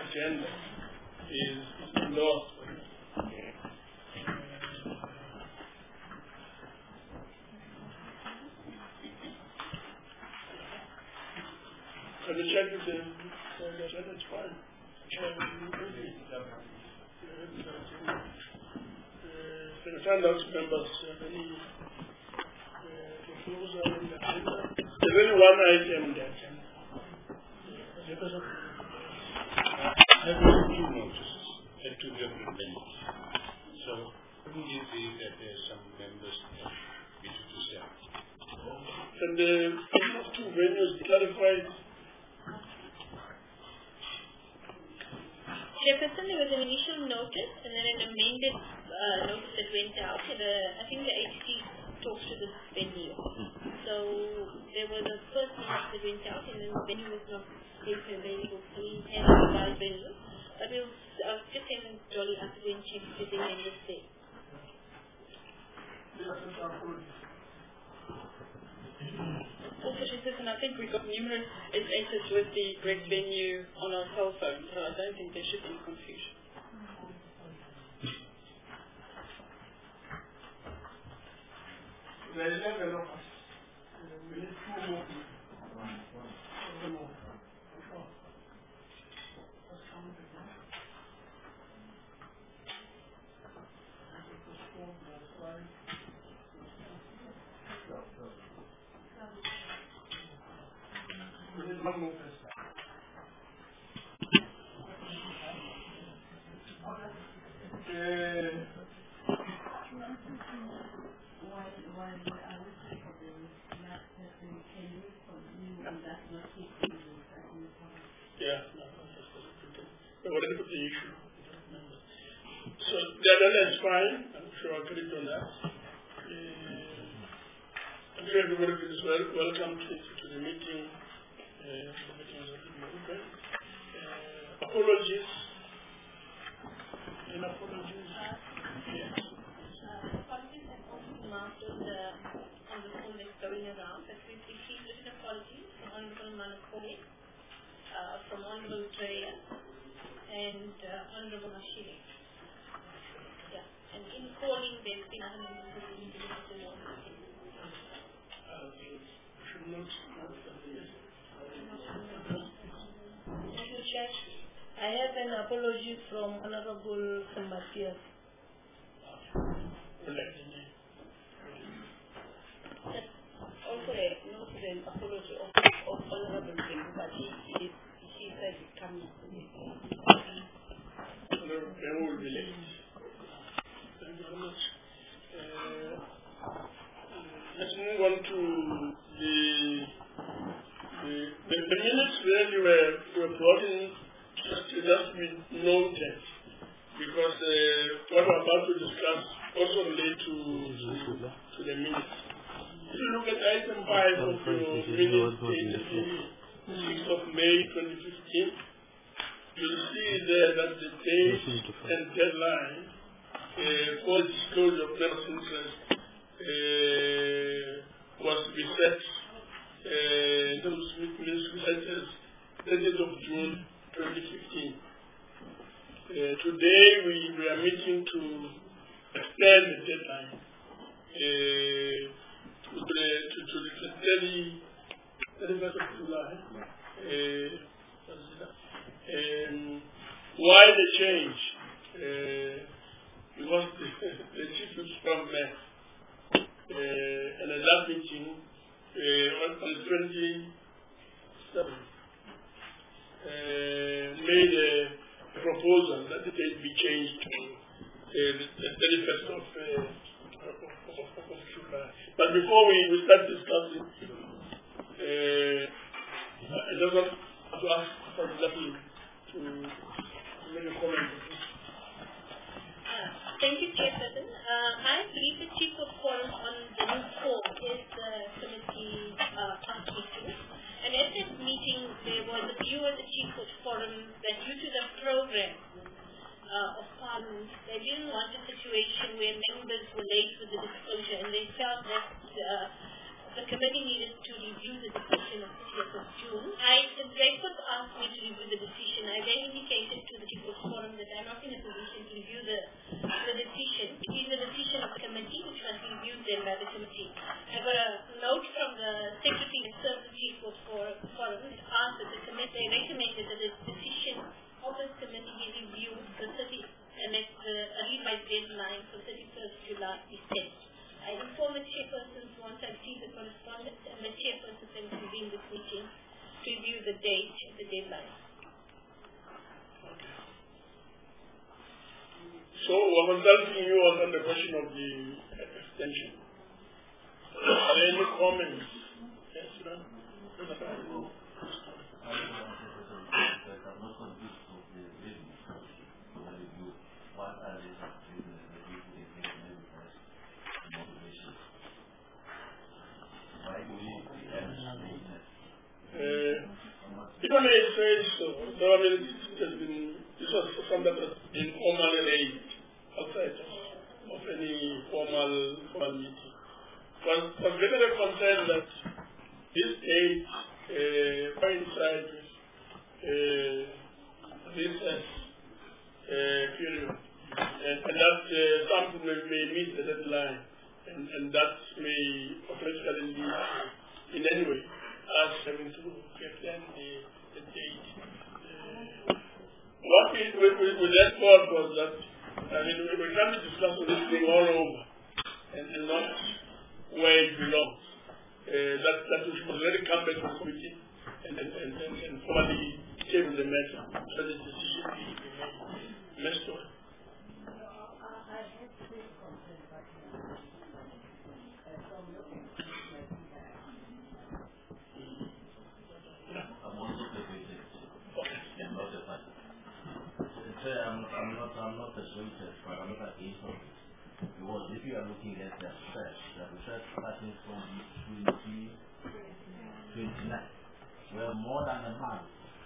agenda is endorsed. Can you check with the agenda? It's fine. Can you find out members any proposal in the agenda? There's only one item in the agenda. There were two notices at two different venues. So, wouldn't you see that there's some members that we should do that? And the two venues clarified. Jefferson, there was an initial notice and then an amended notice that went out. I think the HT talks to the venue. So there was a first notice that went out and then the venue was not available for me and the venue. But I was just saying Jolly after going check if there's any members there. Also, I think we got numerous SHs with the correct venue on our cell phone, so I don't think there should be any confusion. There is 11 of us. We need 2 more people. One more person. Whatever the issue. So the agenda is fine. I'm sure I'll click on that. I'm sure everybody is welcome to the meeting. The meeting is open. Apologies. Any apologies? Yes. Apologies have also been marked on the form that's going around, but we've received written apologies from Honorable Manakole, from Honorable Treya, and Honorable Mashiri. Yeah. And in calling, there's been other members of the meeting that they want to say. Thank you, Chair. I have an apology from Honorable Sambatias. Also, an apology of Honorable Sambatias, but she said it comes. They will be late. Thank you very much. Let's move on to the minutes where you were brought in just be noted, because what we're about to discuss also relate to the minutes. If you look at item 5 of your minutes dated the 6th of May 2015, you'll see there that the date and deadline for disclosure of members' interest was to be set in terms of minutes 30th of June 2015. Today we are meeting to extend the deadline to the 31st of July. Why the change? Because the chief of staff met and at that meeting on the 27th made a proposal that the date be changed to the 31st of July. But before we start discussing, I just want to ask for Lucky to make a comment. Thank you, Chairperson. I believe the Chief of Quorum on the new form is the committee company too. And at this meeting, there was a view of the Chief of Quorum that due to the program of Parliament, they didn't want a situation where members were late with the disclosure, and they felt that the committee needed to review the decision of 30th of June. The Breakfast asked me to review the decision. I then indicated to the People's Forum that I'm not in a position to review the decision. It is a decision of the committee which must be reviewed then by the committee. I got a note from the Secretary and Service People's Forum which asked that the committee recommended that the decision of this committee be reviewed the 30th and that the revised deadline for 31st July is set. I informed the chairpersons once I received the correspondence, and the chairpersons then convened this meeting to review the date of the deadline. Okay. So, what was asking you was on the question of the extension. Are there any comments? Yes, sir. If I may say so, this was something that has been formally raised outside of any formal meeting. Was getting a concern that this date coincides with recess period, and that something may meet the deadline, and that may potentially lead in any way us having to extend the date. What we then thought was that, we can't be discussing this thing all over and not where it belongs. That we should already come back to the committee and formally table the matter so the decision be made next one. I'm not persuaded, but I'm not against it. Because if you are looking at the research starting from 2029, we have more than a month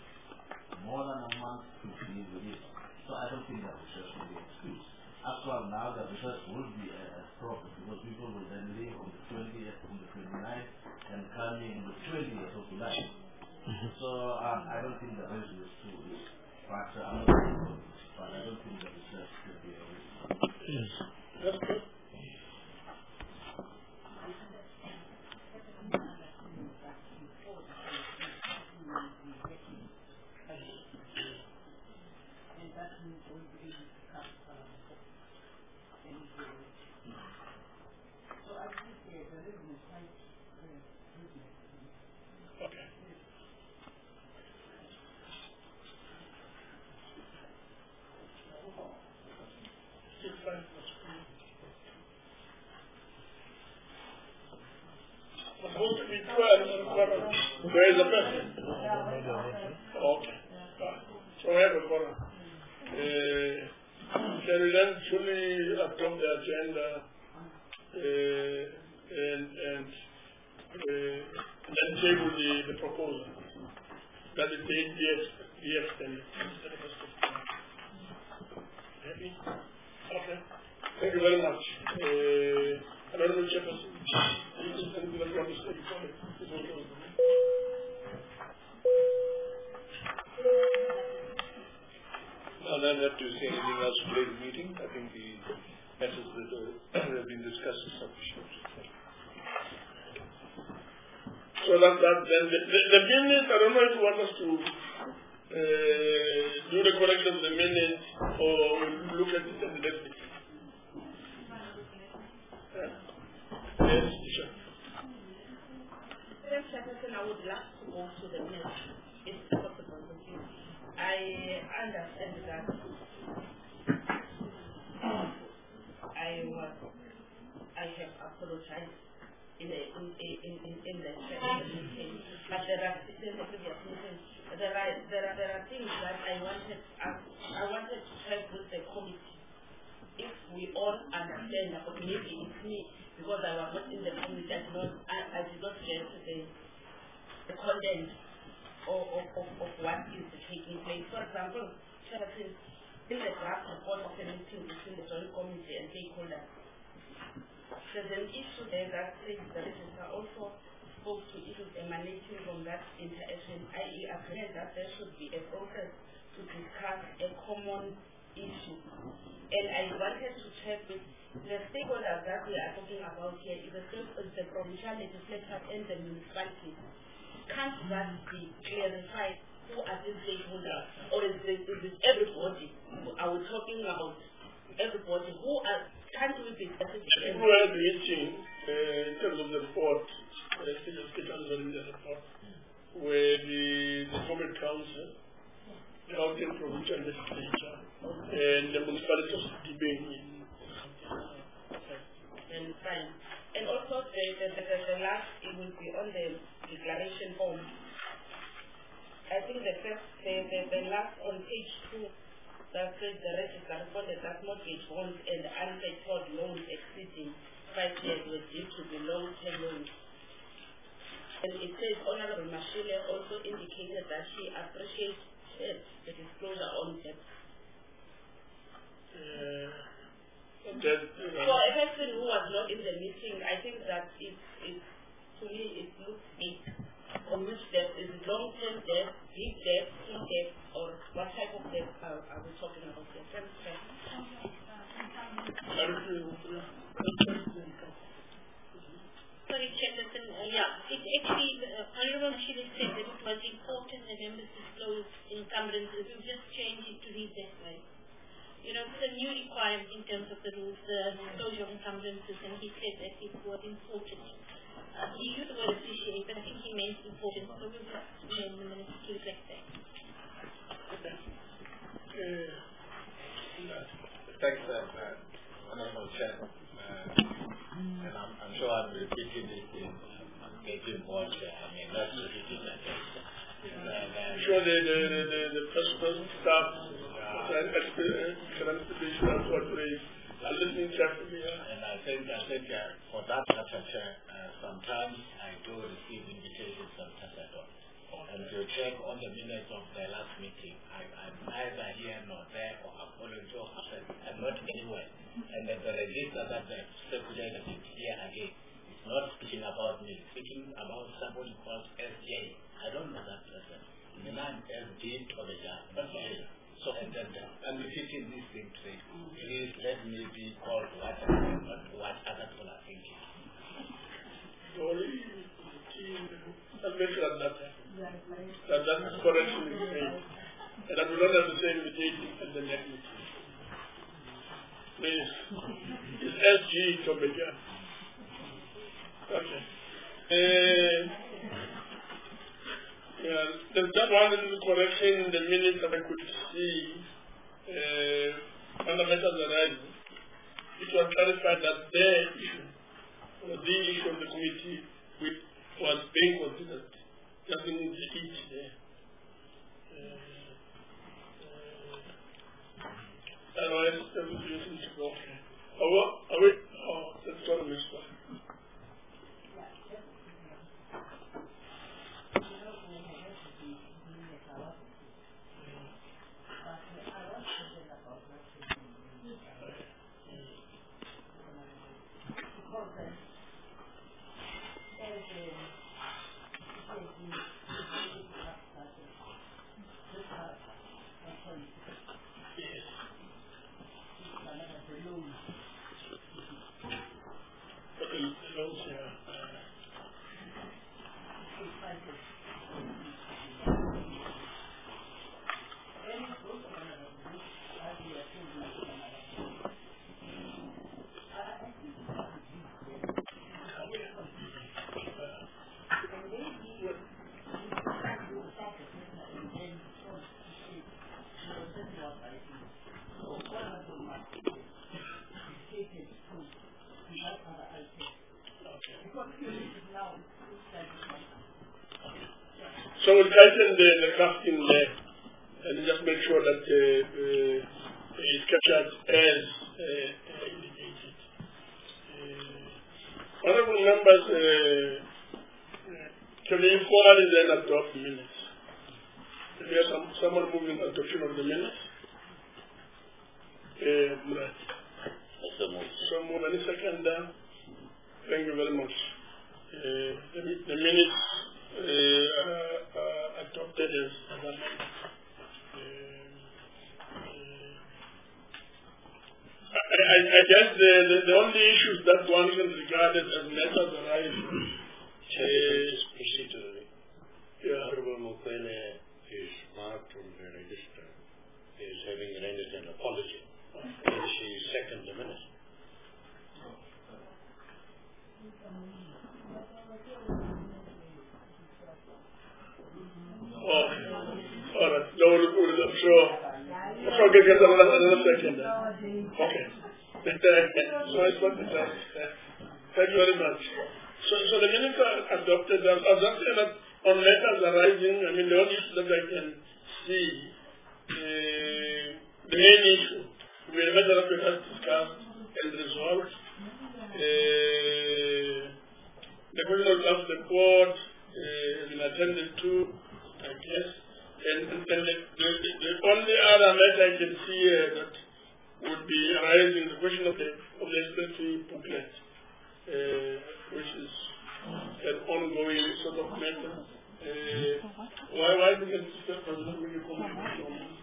to deal with it. So I don't think that research will be excused. After all, now the research will be a problem because people will then leave on the 20th, on the 29th, and come in on the 20th of July. So I don't think the rest is too rich. But I'm not sure. But I don't think the research should be a risk. Yes. That's good. Where is the person? Okay. So we have a forum. Can we then fully adopt the agenda and then table the proposal that the date be extended? Happy? Okay. Thank you very much. I don't know, Chairperson. I don't have to say anything else to today's meeting. I think the matters that have been discussed is sufficient. So then the minutes, I don't know if you want us to do the correction of the minutes or look at it and let it. Yes, sure. I would like to go to the minutes, if possible with you. I understand that I have apologized in the meeting, but there are things that I wanted to check with the committee. If we all understand, but maybe it's me because I was not in the committee, I did not get the content of what is taking place. For example, in the draft report of the meeting between the joint committee and stakeholders, there's an issue there that says the register also spoke to issues emanating from that interaction, i.e. agreement that there should be a process to discuss a common issue. And I wanted to check with the stakeholders that we are talking about here is the provincial legislature and the municipalities. Can't that be clarified? Who are these stakeholders? Or is it everybody? Are we talking about everybody? Who are, can't we be specific? People are meeting in terms of the report, where the Government Council, the Gauteng Provincial Legislature, and the municipalities debating. And fine. And also the last, it will be on the declaration form. I think the last on page 2 that says the register responded that mortgage bonds and unsecured loans exceeding 5 years were due to be long-term loans. And it says Honorable Mashile also indicated that she appreciates the disclosure on debt. For a person who was not in the meeting, I think that to me it looks big. On which debt? Is it long-term debt, big debt, small debt, or what type of debt are we talking about here? Sorry, Chairperson. It actually, Honorable Mashile said that it was important that members disclose encumbrances. We've just changed it to read that way. You know, it's a new requirement in terms of the rules, the disclosure of encumbrances, and he said that it was important. He used the word appreciate, but I think he meant important, so we'll have to change the minutes to reflect that. Thanks, Honorable Chair. And I'm sure I'm repeating this in 18 points. I mean, that's repeating that. I'm sure the person staff and explanation of what raised are listening carefully. And I think for that matter, sometimes I do receive invitations from Tasadon. And to check on the minutes of the last meeting, I'm neither here nor there or apology or absent. I'm not anywhere. And the register that the secretary is here again is not speaking about me, speaking about somebody called SJ. I don't know that person. The man SJ Tobeja. So, and I'm repeating this thing to say, please let me be called what I am, not what other people are thinking. I'll make sure that is correctly made. And I will not have the same invitation at the next meeting. Please. It's SG Tobeja. Okay. There's that one little correction in the minutes that I could see fundamentals arising. It was clarified that their issue, or the issue of the committee, which was being considered, just in the each there. Otherwise, everything should go okay. Let's go to this one. So we'll tighten the crafting there and just make sure that it's captured as indicated. Honorable members, can we formally then adopt the minutes? If there's someone moving adoption of the minutes? Right. So move. Any second? Thank you very much. The minutes adopted as amended. I guess the only issues that one can regard as matters arising is procedurally. Yeah. Honorable Mokwele is marked on the register as having rendered an apology. Can she second the minute? All right. No, I'm sure. I'm sure we'll get another second. Okay. So it's not the time. Thank you very much. So the minutes are adopted. I've just said that on matters arising, I mean, the only issue that I can see, the main issue, we have matter that we have discussed and resolved. The question of the court has been attended to, I guess. And the only other matter I can see that would be arising the question of the expensive booklet, which is an ongoing sort of matter. Why do you Mr. President make a comment on this?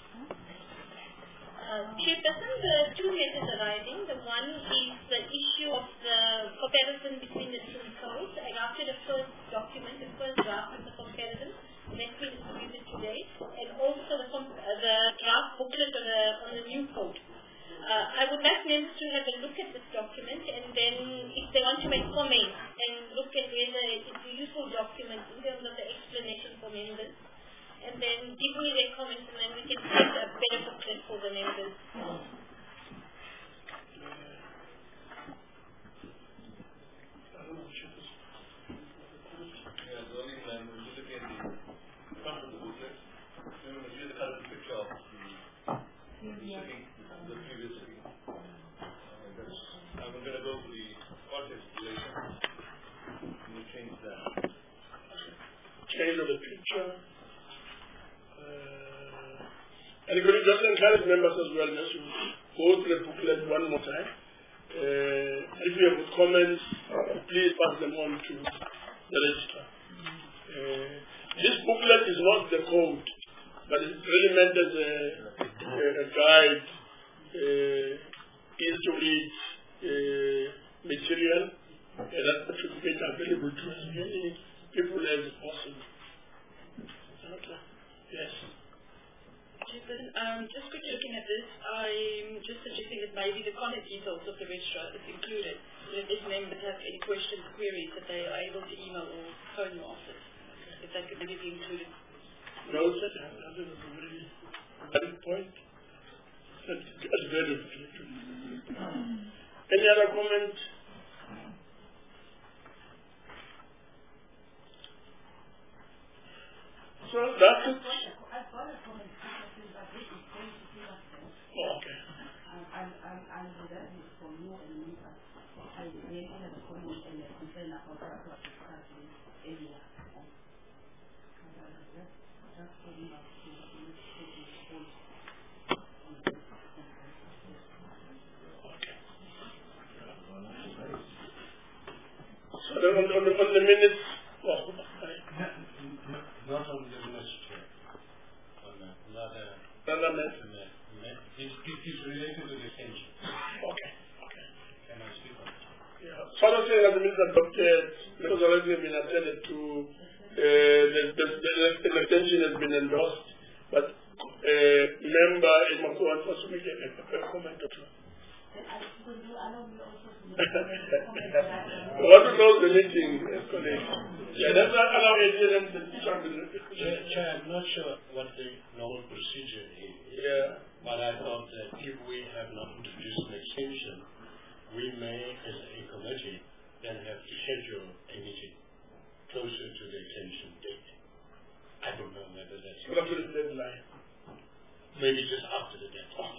Chairperson, the two matters arising. The one is the issue of the comparison between the two codes. I drafted the first document, the first draft of the comparison, that's been distributed today, and also the draft booklet on the new code. I would like members to have a look at this document, and then if they want to make comments and look at whether it's a useful document in terms of the explanation for members, and then give me their comments, and then we can create a better booklet for the members. Change of the picture. And you could just encourage members as well just to go through the booklet one more time. If you have comments, please pass them on to the registrar. This booklet is not the code, but it's really meant as a guide, easy to read material, and that should be made available to as many people as possible. Okay. Yes. Just quickly looking at this, I'm just suggesting that maybe the contact details of the registrar is included, so that if members have any questions, queries, that they are able to email or phone your office, if that could maybe be included. No, sir, that is a very valid point. That's very good. Any other comment? So that's it. I've got a comment. Oh, okay. I'm regarding from you and me. I really have a comment and a concern about what was discussed earlier. Just getting back to So then on the minutes, not on the minutes, Chair. On another matter. It is related to the extension. Okay. Can I speak on it? Yeah. Further saying that the minutes adopted, because already been attended to, the extension has been endorsed, but member Maku wants us to make a comment or two. What to close the meeting, colleagues? Yeah, that's not allow agent and Chair, I'm not sure what the normal procedure is. Yeah. But I thought that if we have not introduced an extension, we may, as a committee, then have to schedule a meeting closer to the extension date. I don't know whether that's... What to the deadline? Maybe just after the deadline.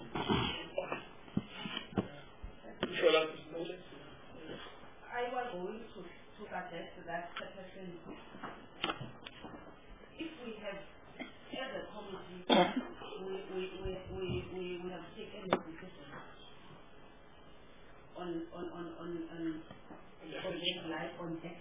Sure, that is noted. I was going to suggest that person, if we have, as a committee, we have taken a decision on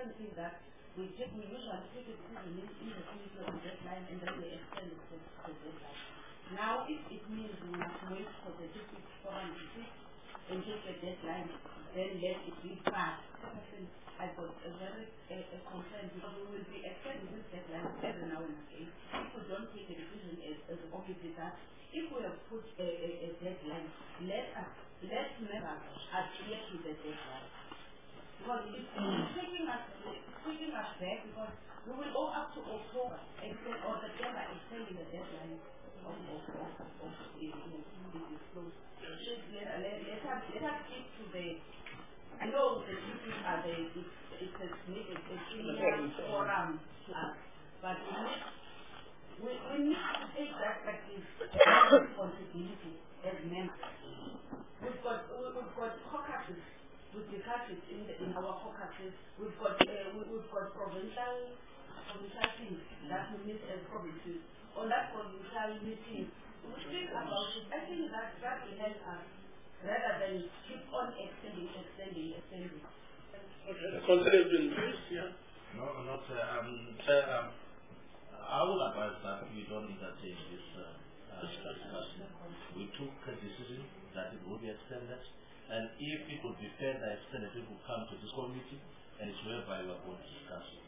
certain things that we usually take a decision in the committee on deadline and then we extend it to the deadline. Now, if it means we must wait for the district forum to sit and take the deadline, then let it be fast. I got a very concern because we will be extending this deadline every now and again. If we don't take a decision as a committee that if we have put a deadline, let members adhere to the deadline. Because it's taking us back because we will go up to October or September extending the deadline of the disclosure. Let us stick to the. I know the issues are it's a senior forum to us, but we need to take that responsibility as members. We've got caucuses. We've discussed it in our caucuses. We've got provincial things that we meet as provinces. On that provincial meeting, we think about it. I think that will help us rather than keep on extending. Okay, the concept has been raised, yeah. No, not I would advise that we don't entertain this discussion. We took a decision that it will be extended, and if it would be fair that extended, it will come to this committee, and it's whereby we are going to discuss it.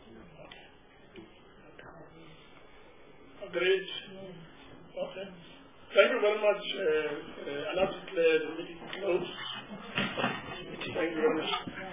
Agreed. Okay. Thank you very much. I'll have to declare the meeting closed. Thank you very much.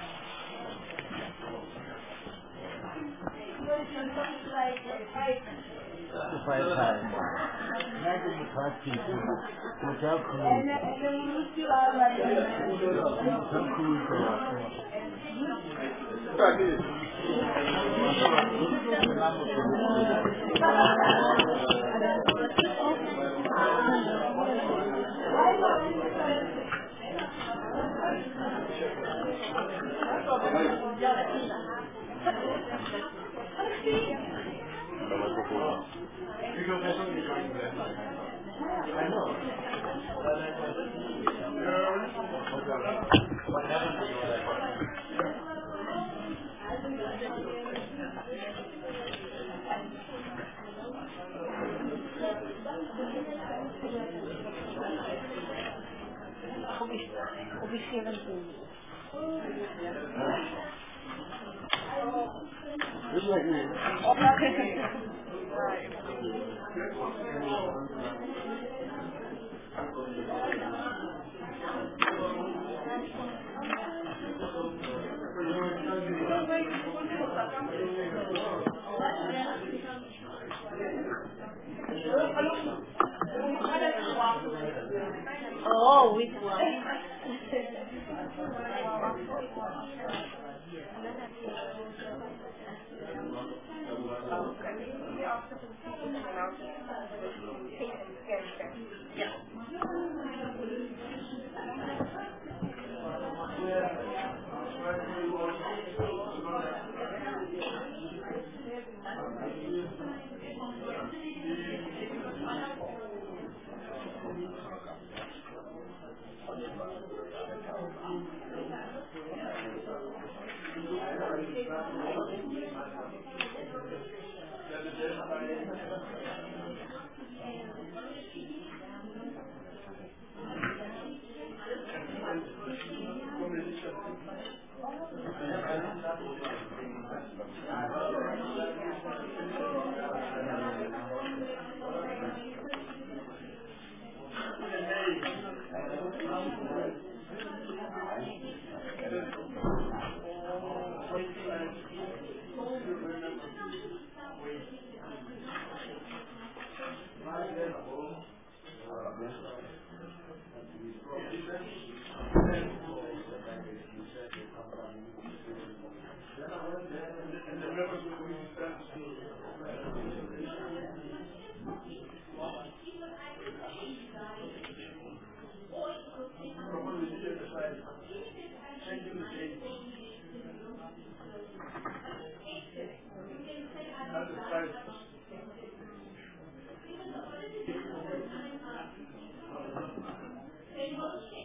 Oh, which one?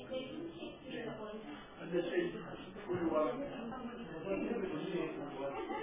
And they say,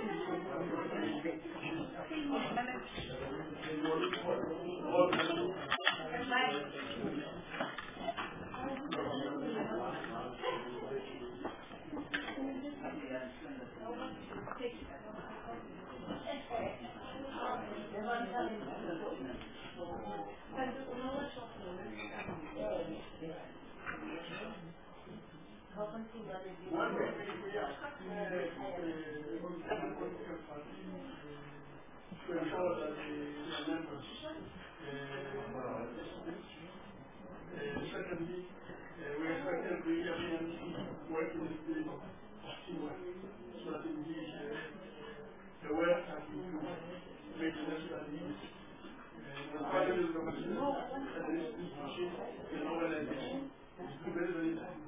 Secondly, we expected the efficiency working with the teamwork, so that indeed the work can be made necessary. Finally, the organization, the organization is very, very important.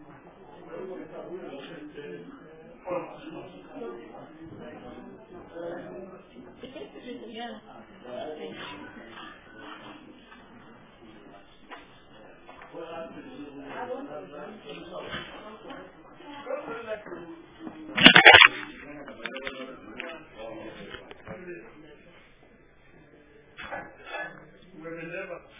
Yeah. We will never